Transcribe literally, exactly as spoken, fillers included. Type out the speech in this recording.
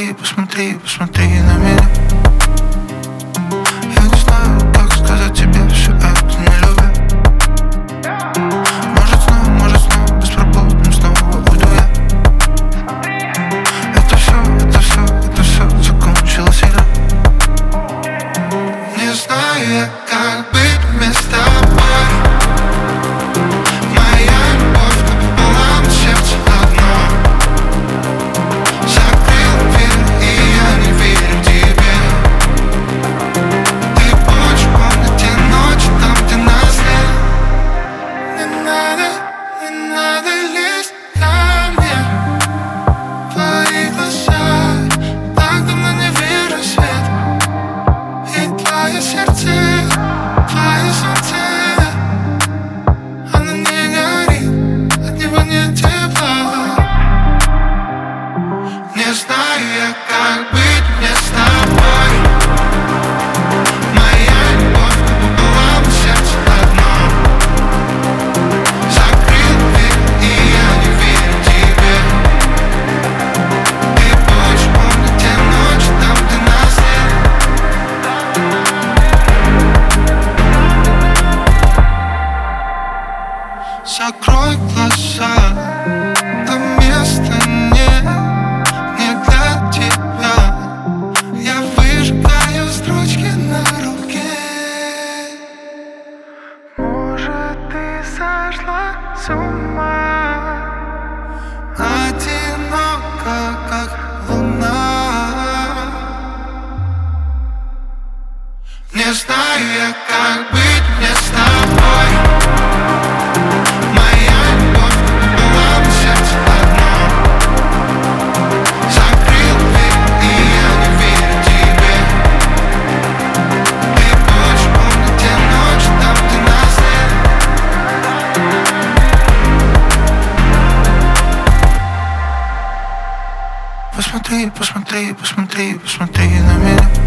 Посмотри, посмотри, посмотри на меня. Я не знаю, как сказать тебе все это, не любя. Может снова, может снова беспробудным снова уйду я. Это все, это все, это все закончилось игра. Не знаю я, как быть вместо тобой. Моя любовь напополам, сердце одно. Закрыл дверь, и я не верю тебе. Ты хочешь помнить те ночи, там, где нас нет. Не надо, не надо лезть ко мне. Твои глаза, так давно не вижу свет. И твое сердце, твое солнце, оно не горит, от него нет тепла. Не знаю я, как быть мне с тобой. Моя любовь напополам, сердце одно. Закрыл дверь, и я не верю тебе. Ты хочешь помнить те ночи, там, где нас нет. Закрой глаза, там места нет, не для тебя. Я выжигаю строчки на руке. Может, ты сошла с ума, одинока, как луна. Не знаю я, как быть мне с тобой. Моя любовь напополам, сердце одно. Закрыл дверь, и я не верю тебе. Ты хочешь помнить те ночи, там, где нас нет. Посмотри, посмотри, посмотри, посмотри на меня.